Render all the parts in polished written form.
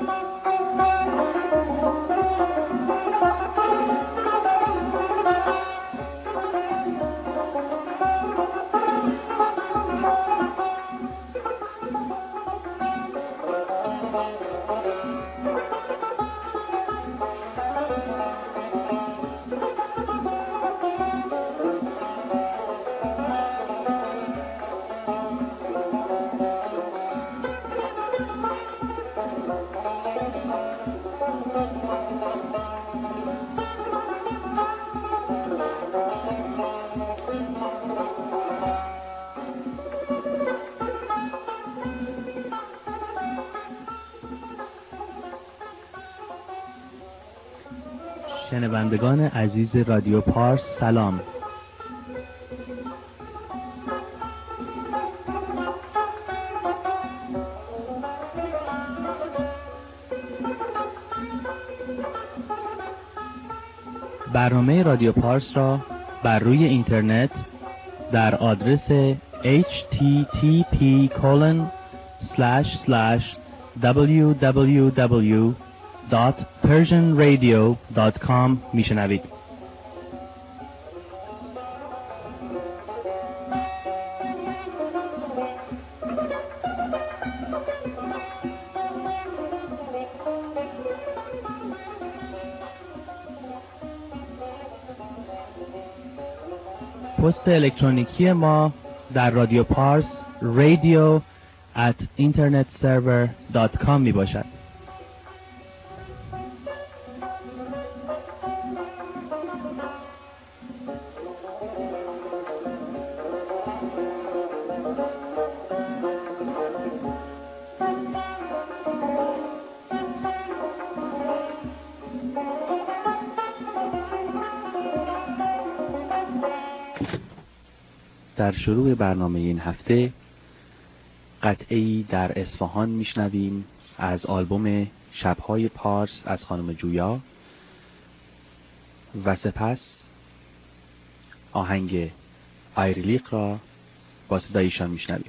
شنوندگان عزیز رادیو پارس سلام. برنامه رادیو پارس را بر روی اینترنت در آدرس http://www.persianradio.com میشنوید. پست الکترونیکی ما در رادیو پارس radio@internetserver.com می باشد. در شروع برنامه این هفته قطعه‌ای در اصفهان میشنویم از آلبوم شب‌های پارس از خانم جویا و سپس آهنگ آیرلیق را با صدای ایشان میشنویم.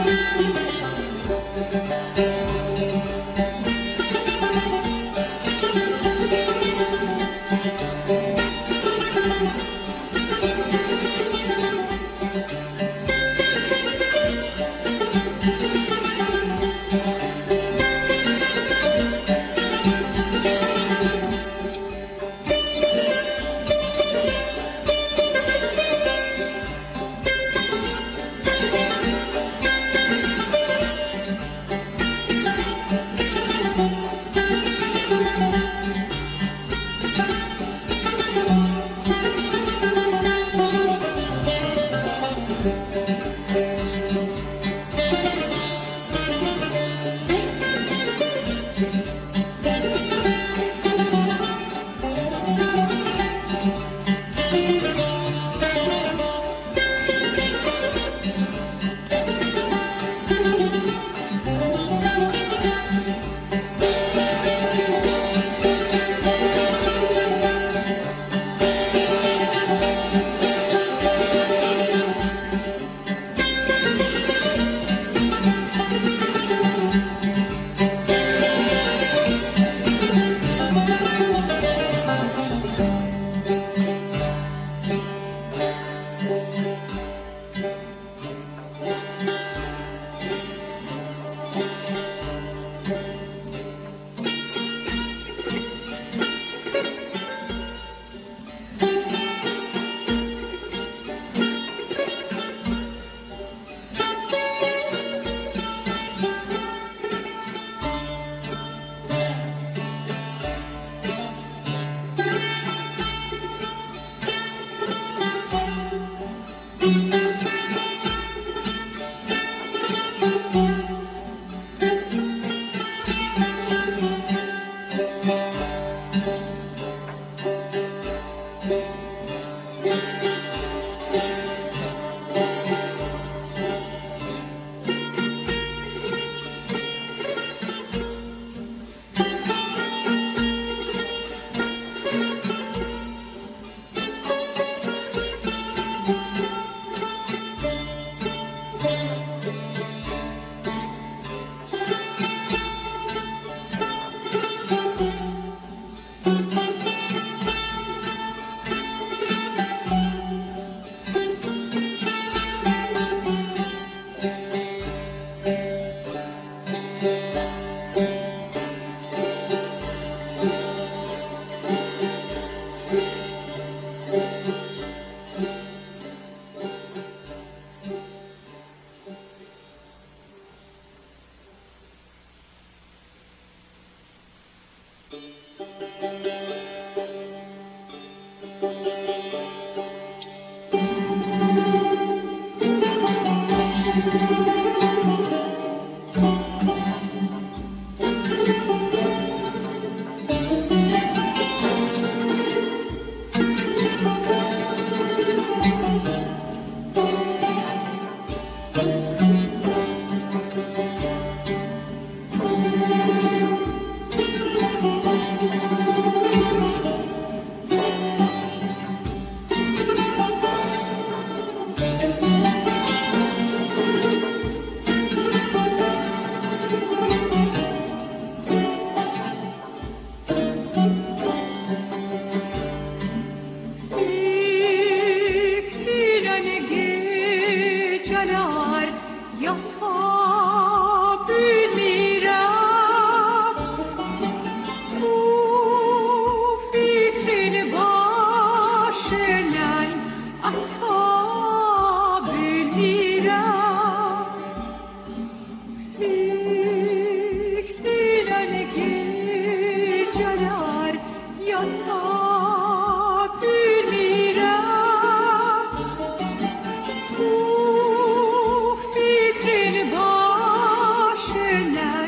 Fikrin başına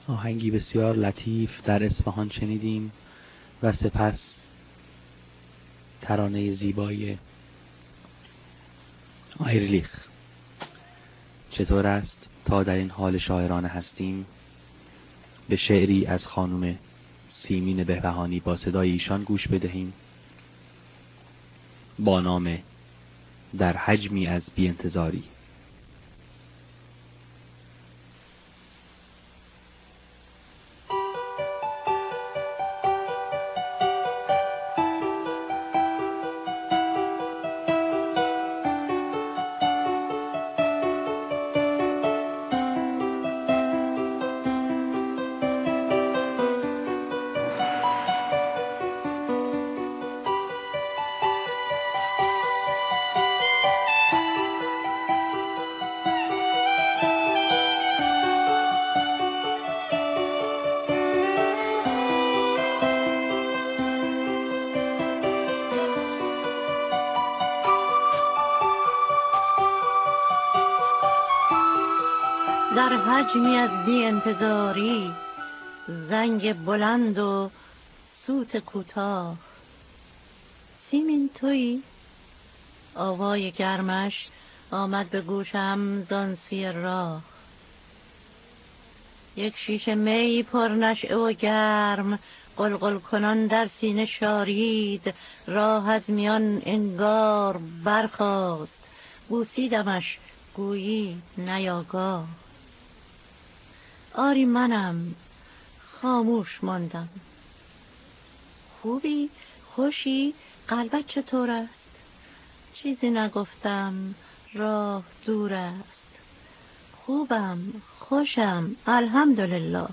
آهنگی بسیار لطیف در اصفهان شنیدیم و سپس ترانه زیبای آیرلیخ. چطور است تا در این حال شاعرانه هستیم به شعری از خانم سیمین بهبهانی با صدای ایشان گوش بدهیم با نام در حجمی از بی‌انتظاری. در حجمی از بی انتظاری، زنگ بلند و سوت کوتاه. سیمین تویی؟ آوای گرمش آمد به گوشم زان سوی راه. یک شیشه می پر نشعه و گرم قلقل کنان در سینه شارید. راه از میان انگار برخاست، بوسیدمش گویی نیاگاه. آری منم، خاموش ماندم. خوبی؟ خوشی؟ قلبت چطور است؟ چیزی نگفتم، راه دور است. خوبم، خوشم، الحمدلله.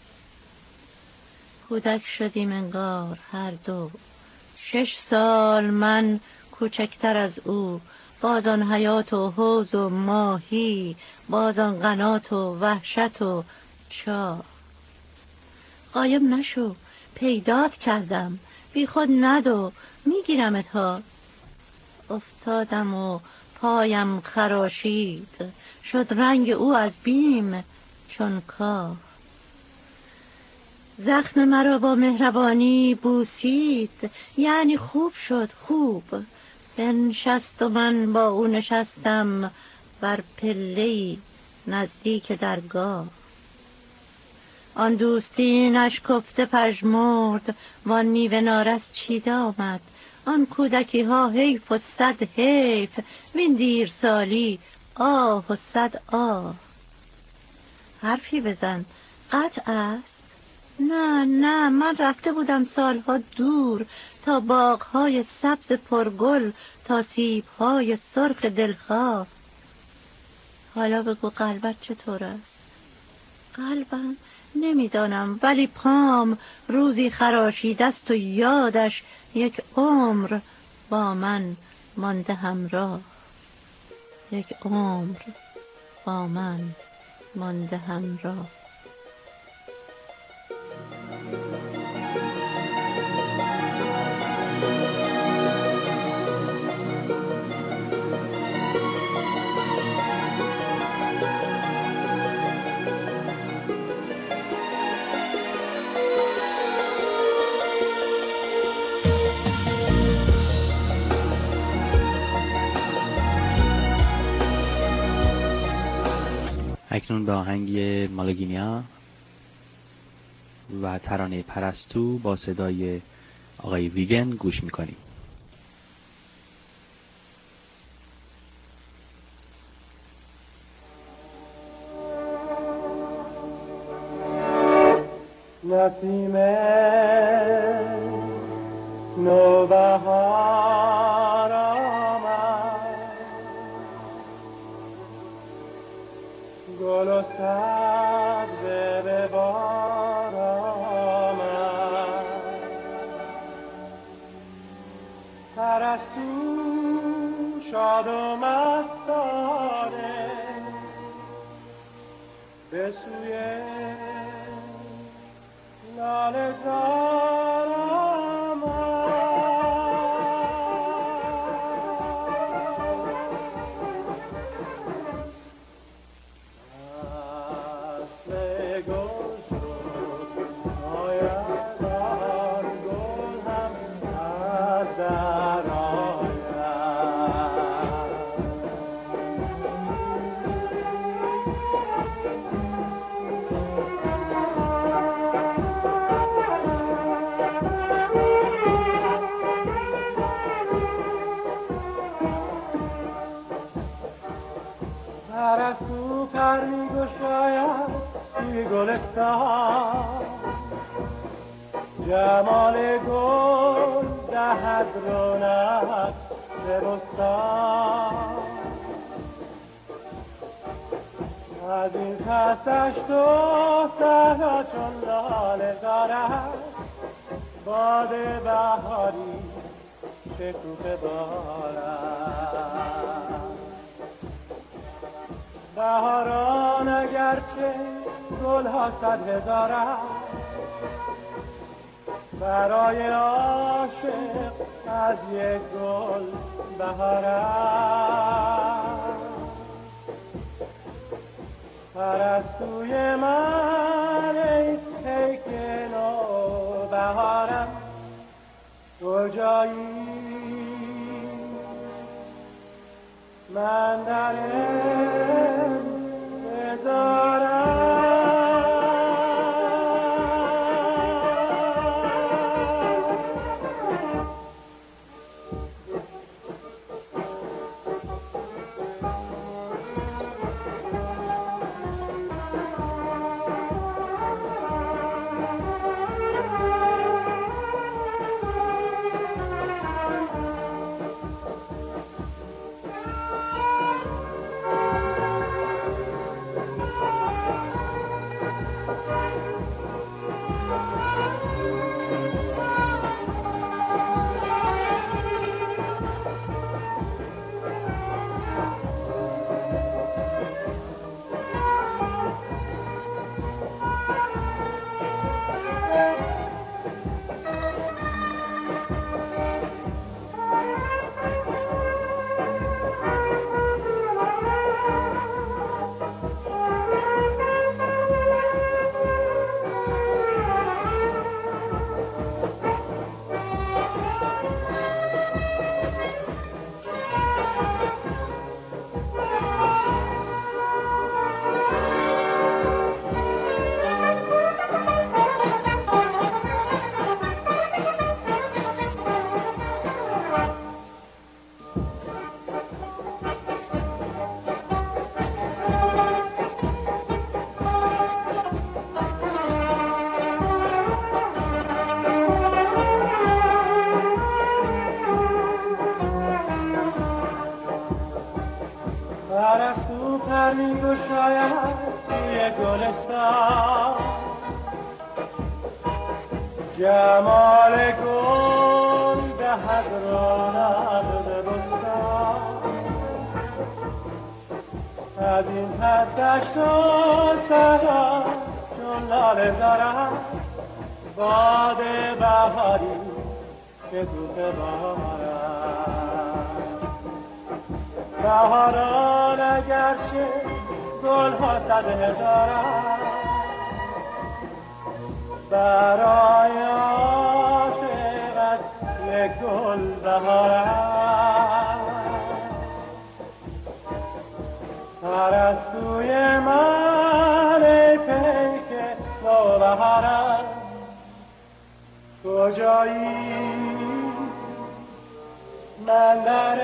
کودک شدیم انگار هر دو، 6 سال من کوچکتر از او. باز آن حیات و حوض و ماهی، باز آن قنات و وحشت و چاه. غایب نشو، پیدات کردم، بی خود ندو، میگیرمت ها. افتادم و پایم خراشید، شد رنگ او از بیم چون کاه. زخم مرا با مهربانی بوسید، یعنی خوب شد خوب. بنشست و من با او نشستم بر پله‌ای نزدیک درگاه. آن دوستین اشکفته پژمرد، وان میوه نارس چیده آمد. آن کودکی ها حیف و 100 حیف، وین دیر سالی آه و 100 آه. حرفی بزن، قطع است؟ نه نه، من رفته بودم سالها دور، تا باغهای سبز پرگل، تا سیبهای سرخ دلخواه. حالا بگو قلبت چطور است؟ قلبم نمیدانم، ولی پام روزی خراشید است و یادش یک عمر با من مانده همراه. یک عمر با من مانده همراه. اکنون به آهنگ مالاگینیا و ترانه پرستو با صدای آقای ویگن گوش میکنیم. نسیم نوبهار آمد، گل و سبزه به بار آمد. پرستو شاد و مستانه به سوی لاله زار آمد. اصل گل شد توی گلستان جمال گل دهد رونق به بستان از این پس دشت و صحرا چون لاله دارد باد بهاری شکوفه بارد بهاران اگرچه گلها 100,000 است برای عاشق از یک گل بهار است پرستوی من ای پیک نو بهارم کجایی من در انتظارم پرستو پر می‌گشاید سوی گلستان جمال گل دهد رونق به بستان از این پس دشت و صحرا چون لاله دارد باد بهاری شکوفه بارد بهاران اگرچه گلها 100,000 است برای عاشق از یک گل بهار است پرستوی من ای پیک نوبهار است کجایی من در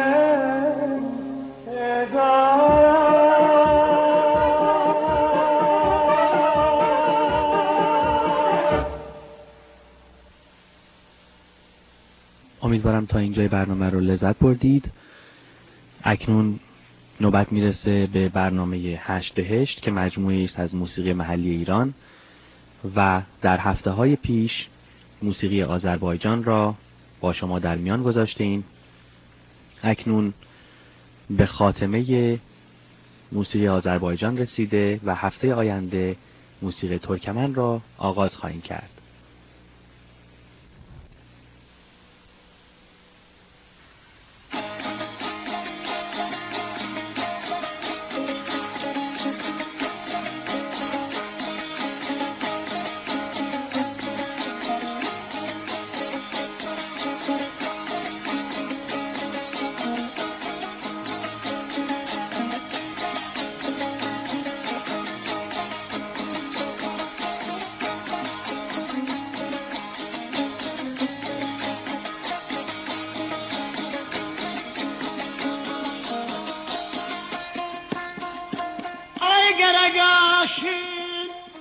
امیدوارم تا اینجای برنامه رو لذت بردید. اکنون نوبت میرسه به برنامه 8 بهشت که مجموعه است از موسیقی محلی ایران و در هفته‌های پیش موسیقی آذربایجان را با شما در میان گذاشتیم. اکنون به خاتمه موسیقی آذربایجان رسیده و هفته آینده موسیقی ترکمن را آغاز خواهیم کرد. Geragashim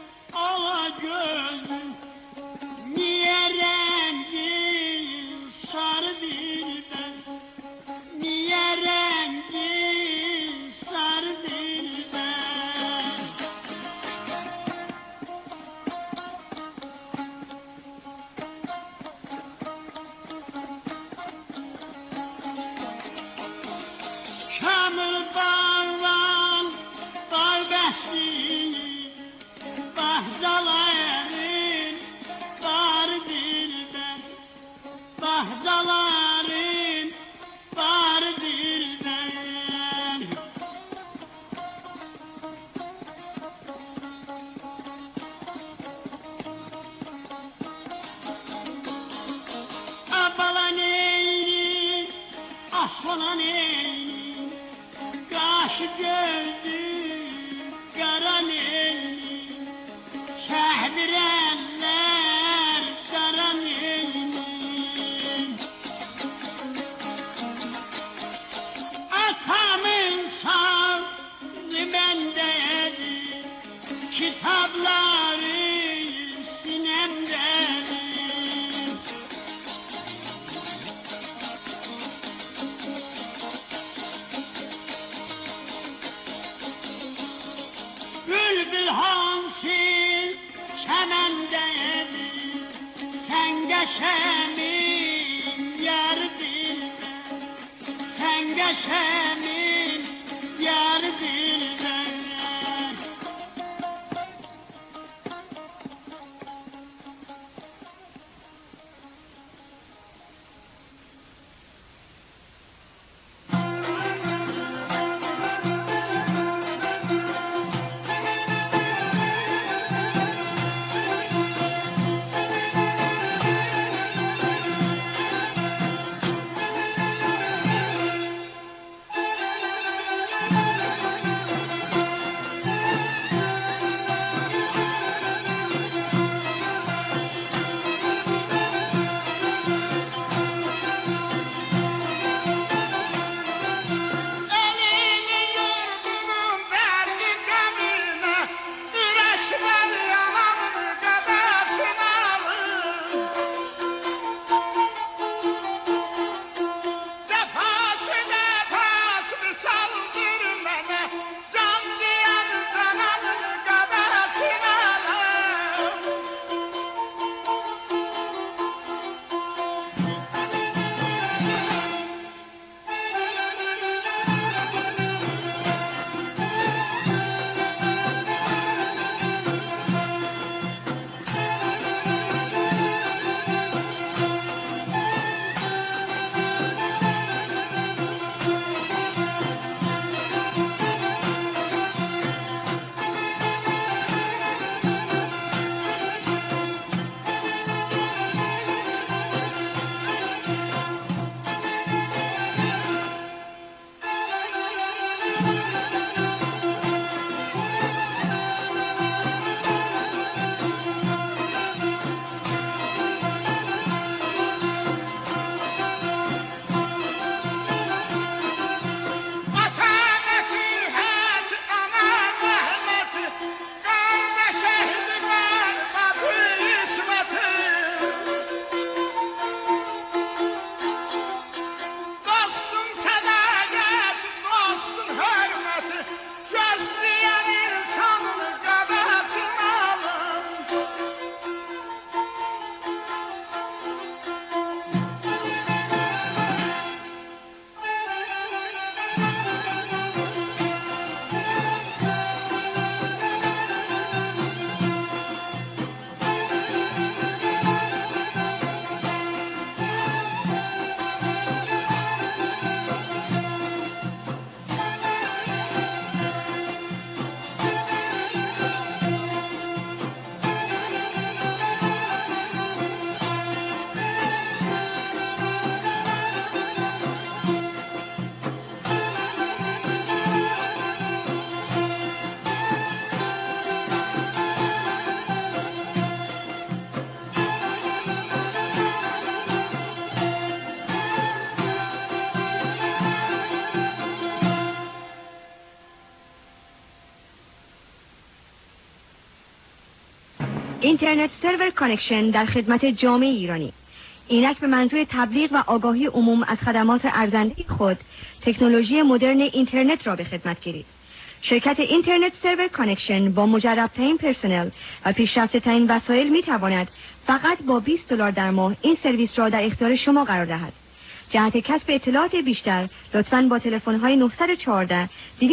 اینترنت سرور کانکشن در خدمت جامعه ایرانی. اینک به منظور تبلیغ و آگاهی عموم از خدمات ارزنده خود تکنولوژی مدرن اینترنت را به خدمت گیرید. شرکت اینترنت سرور کانکشن با مجرب‌ترین پرسنل و پیشرفته‌ترین وسایل می‌تواند فقط با $20 در ماه این سرویس را در اختیار شما قرار دهد. جهت کسب اطلاعات بیشتر لطفاً با تلفن‌های 914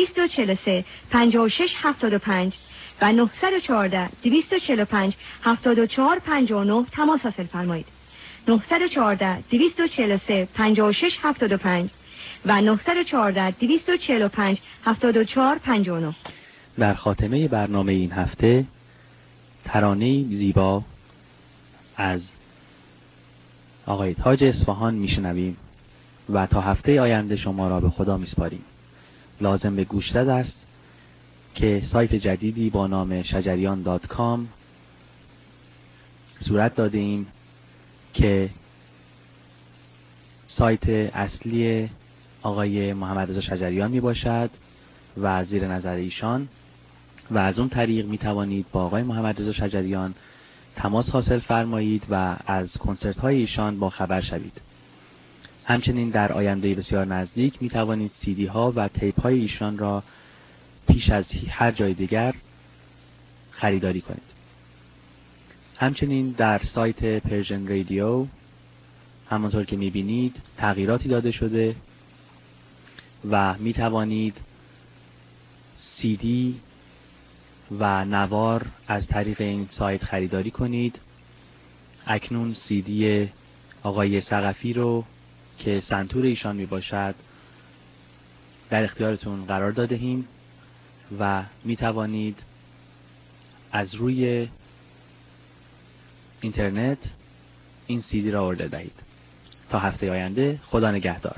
243 5675 و 914 245 7459 تماس حاصل فرمایید. 914 243 5675 و 914 245 7459. در خاتمه برنامه این هفته ترانه‌ای زیبا از آقای تاج اصفهان میشنویم و تا هفته آینده شما را به خدا میسپاریم. لازم به گوشزد است که سایت جدیدی با نام shajarian.com صورت داده ایم که سایت اصلی آقای محمد رضا شجریان می باشد و زیر نظر ایشان، و از اون طریق می توانید با آقای محمد رضا شجریان تماس حاصل فرمایید و از کنسرت های ایشان با خبر شوید. همچنین در آینده بسیار نزدیک می توانید CD ها و تیپ های ایشان را پیش از هر جای دیگر خریداری کنید. همچنین در سایت پرژن رادیو همانطور که می بینید تغییراتی داده شده و می توانید CD و نوار از طریق این سایت خریداری کنید. اکنون CD آقای ثقفی رو که سنتور ایشان می باشد در اختیارتون قرار دادهیم و می توانید از روی اینترنت این CD را اوردر دهید. تا هفته آینده، خدا نگهدار.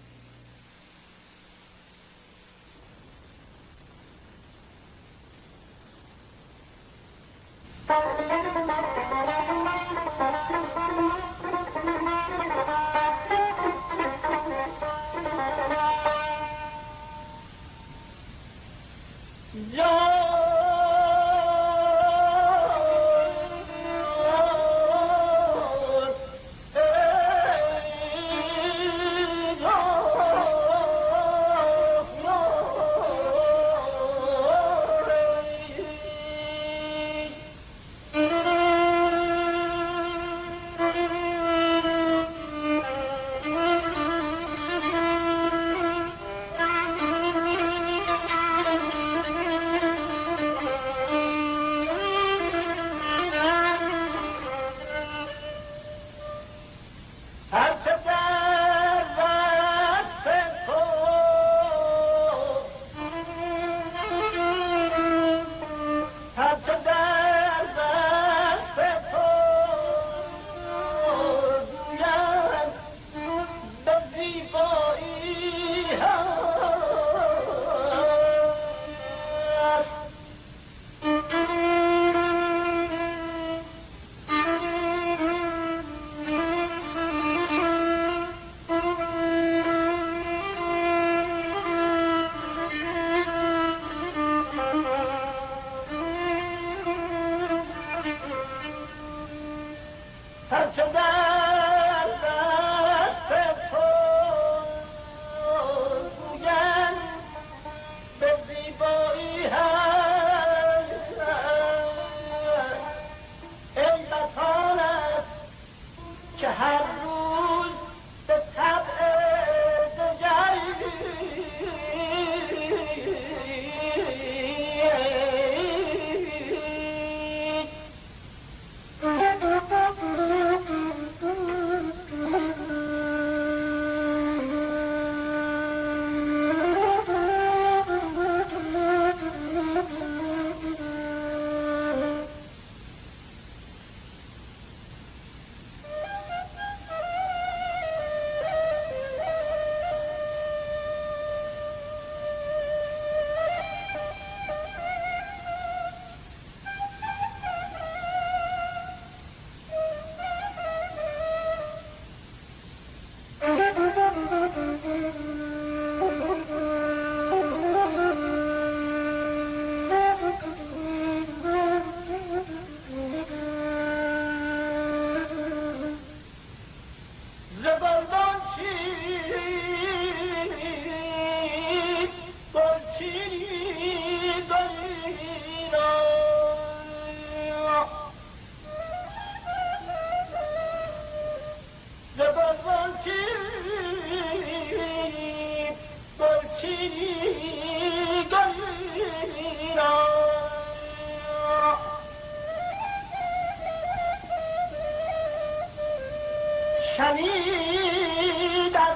شنید از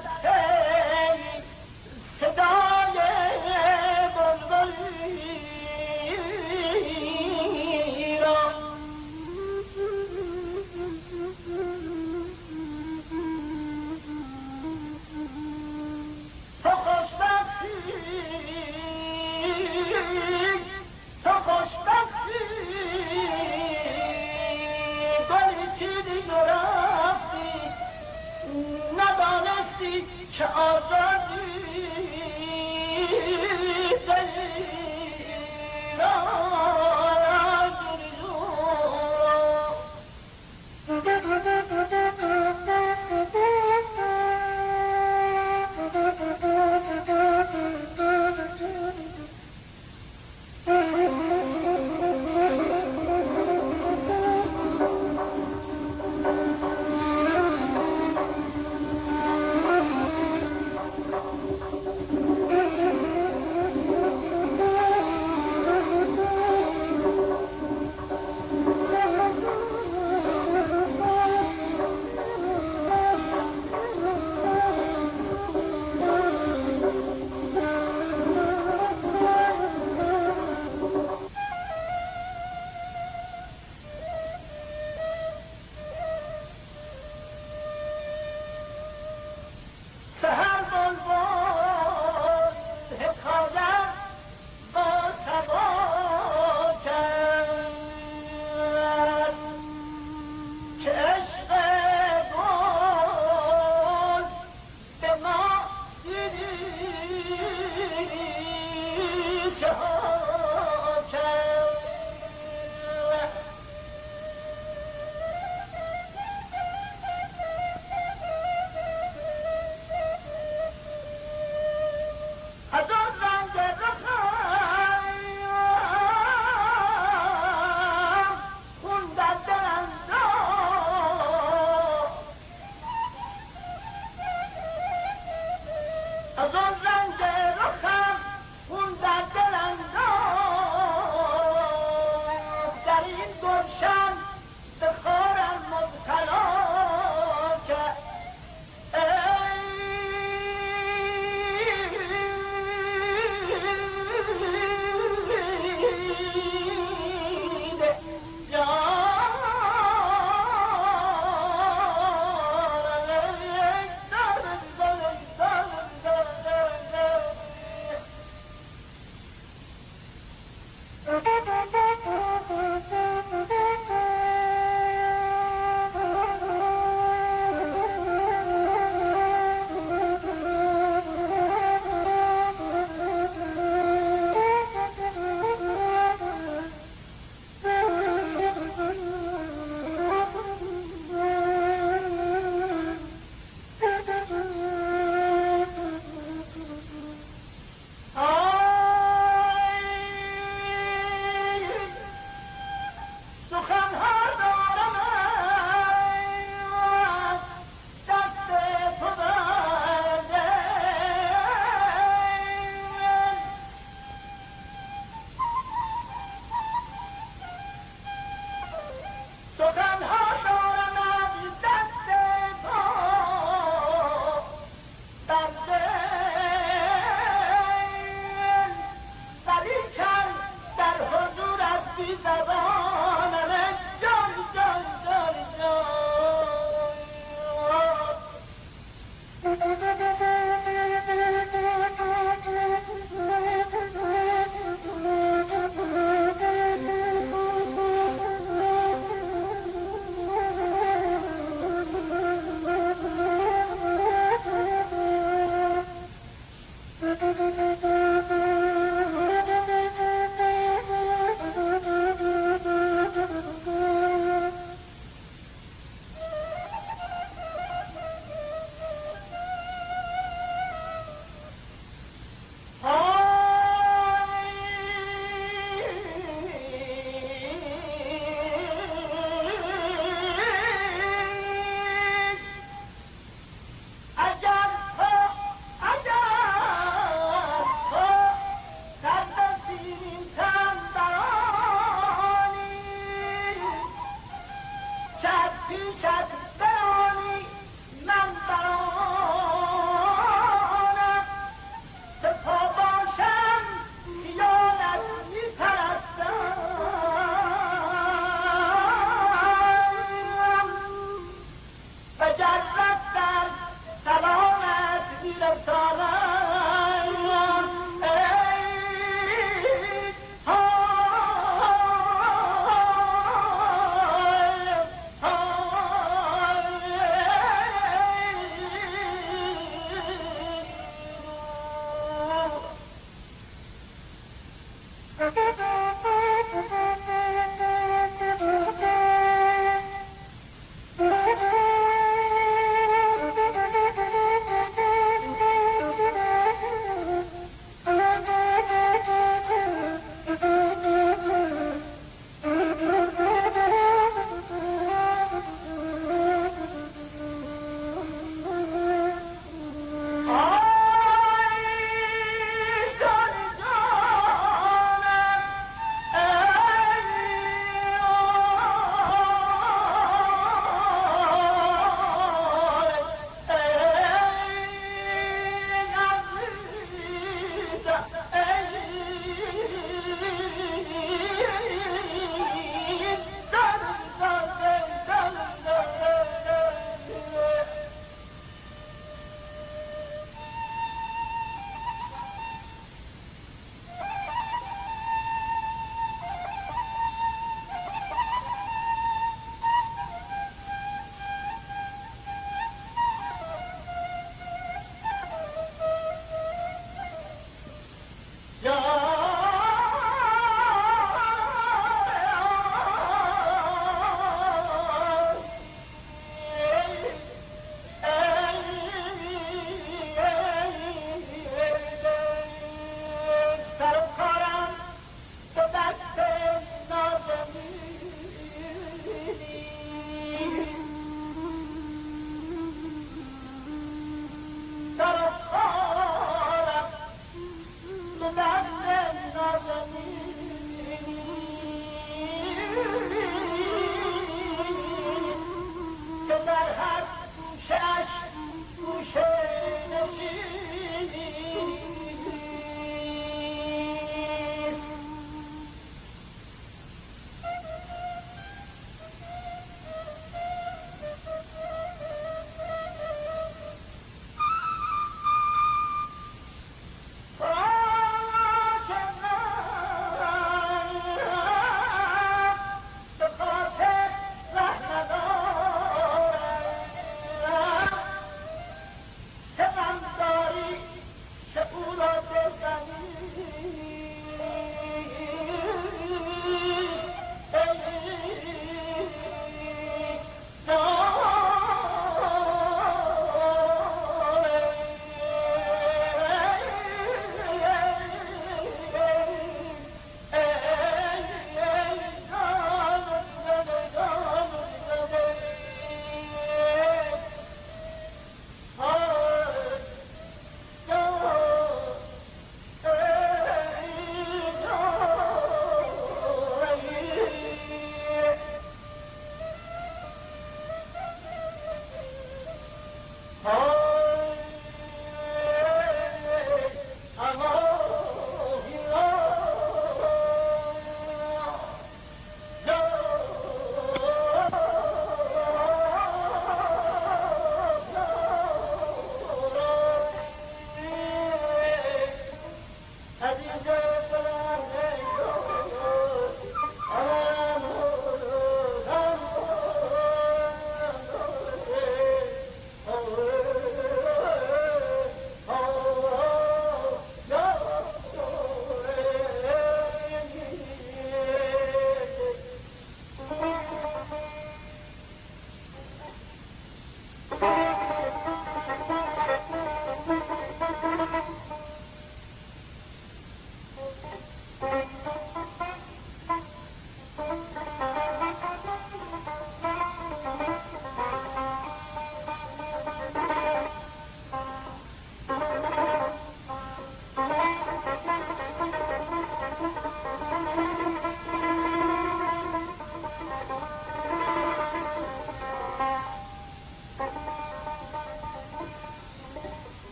پی صدای بلبلی را پیچیدی و رفتی ندانستی که آزادی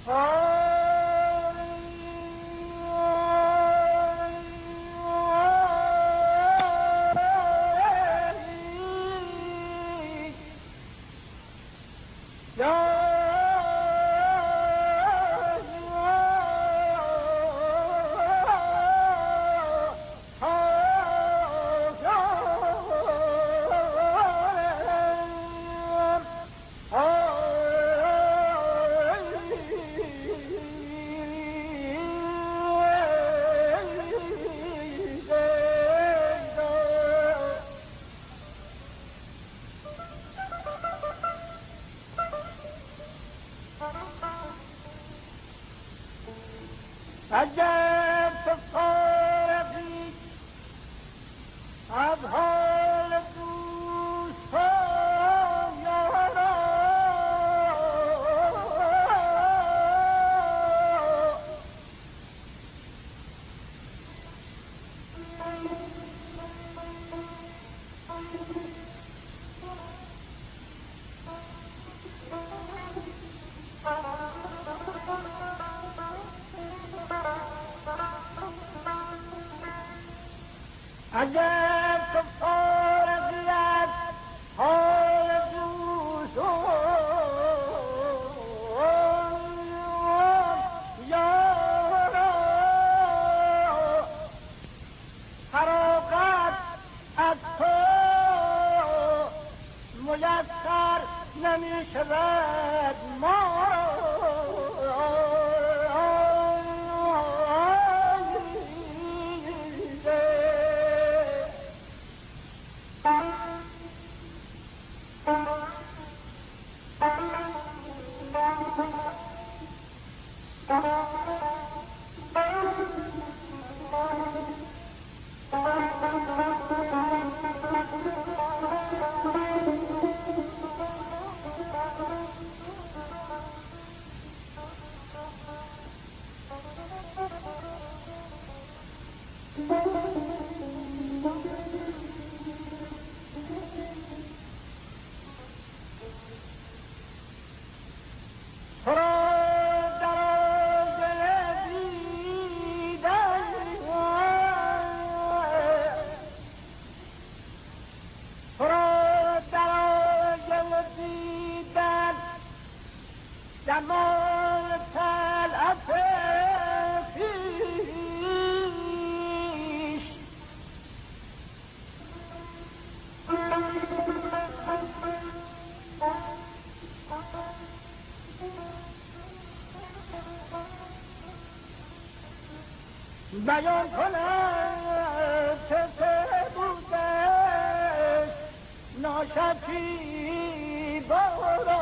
عجب تو فارغی از حال دوستان یارا عجب تو فارغی از حال دوستان یارا فراغت از تو میسر نمی شود ما جمال طلعت خویش بیان کنم چه بودش ناشکیبارا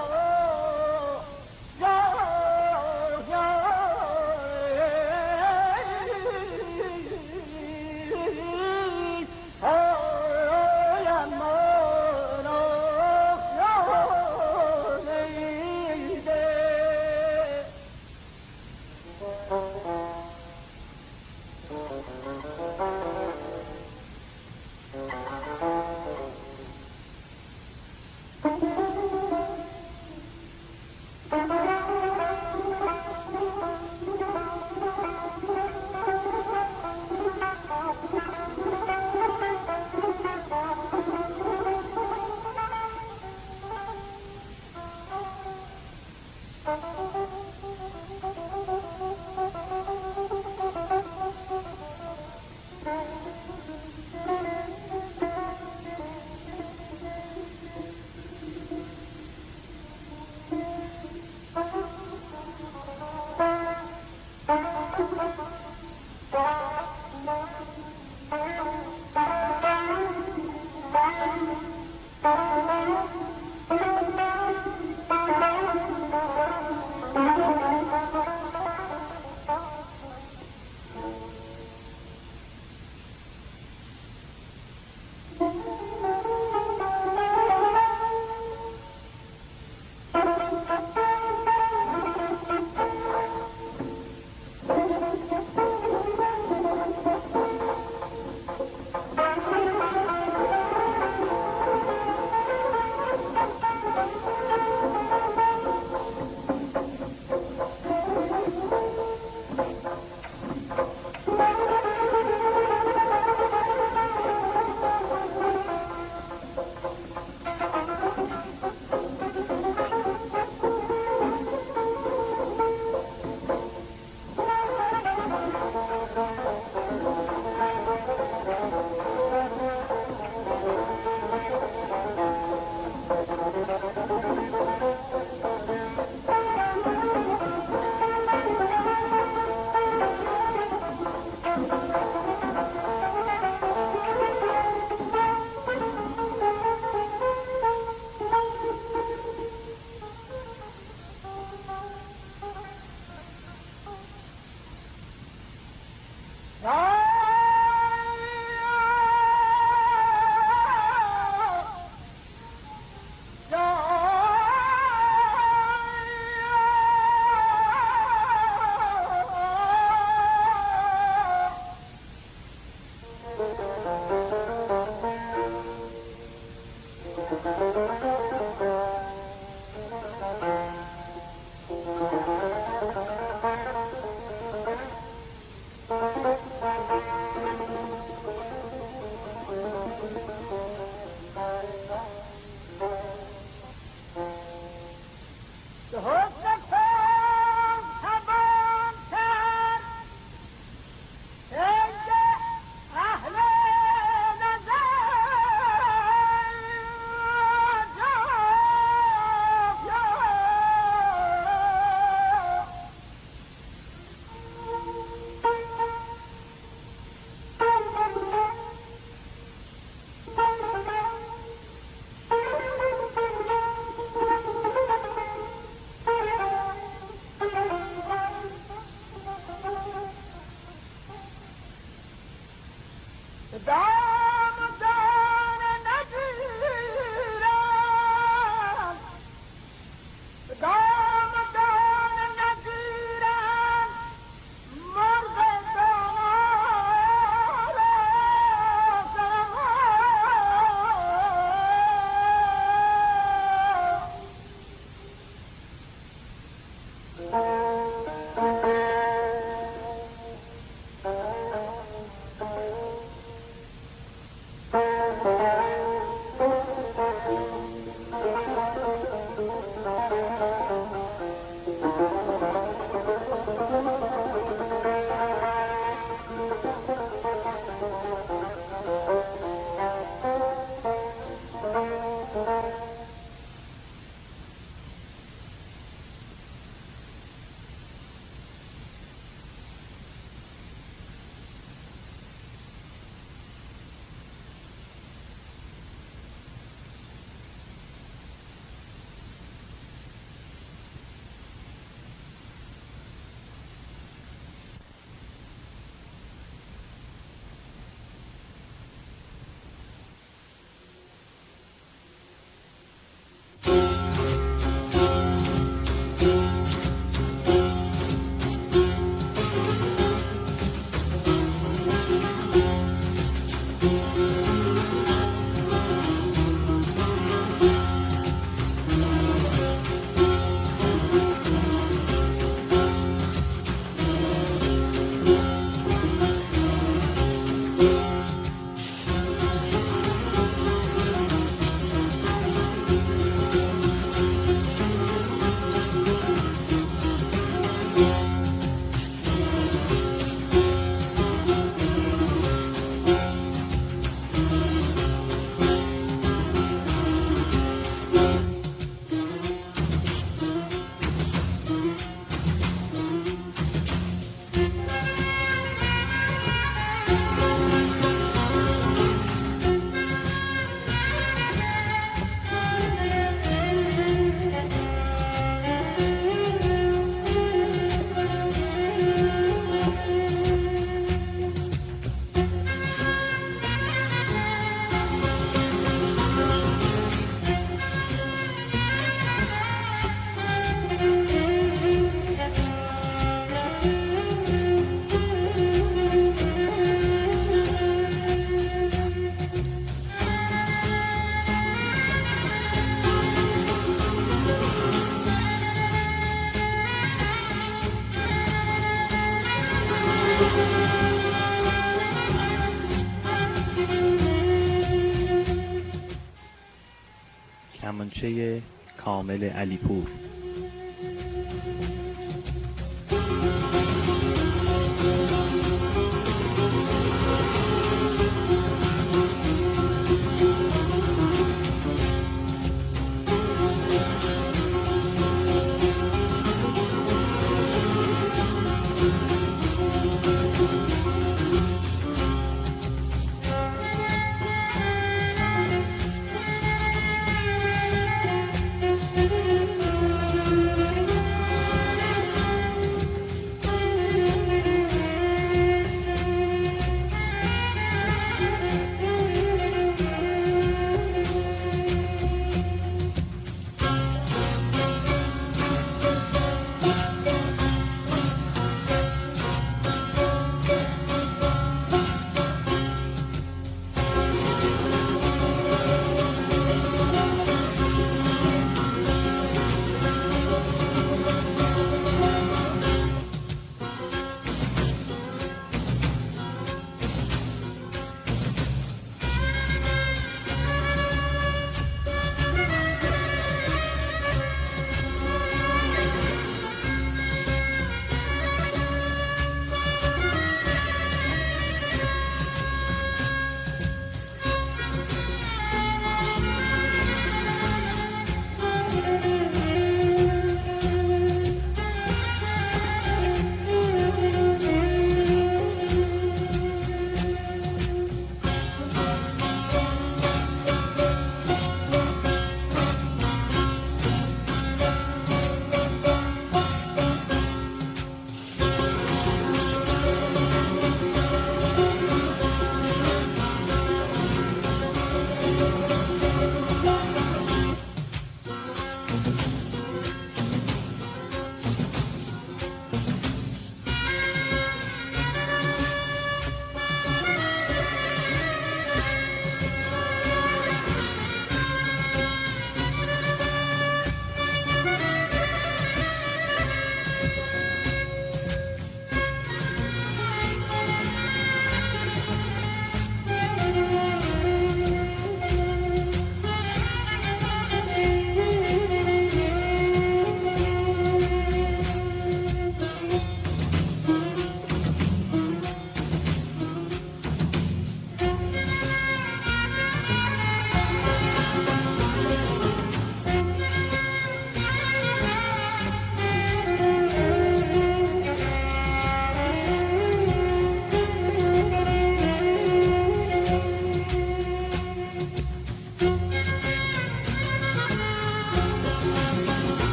کمانچه کامل علیپور.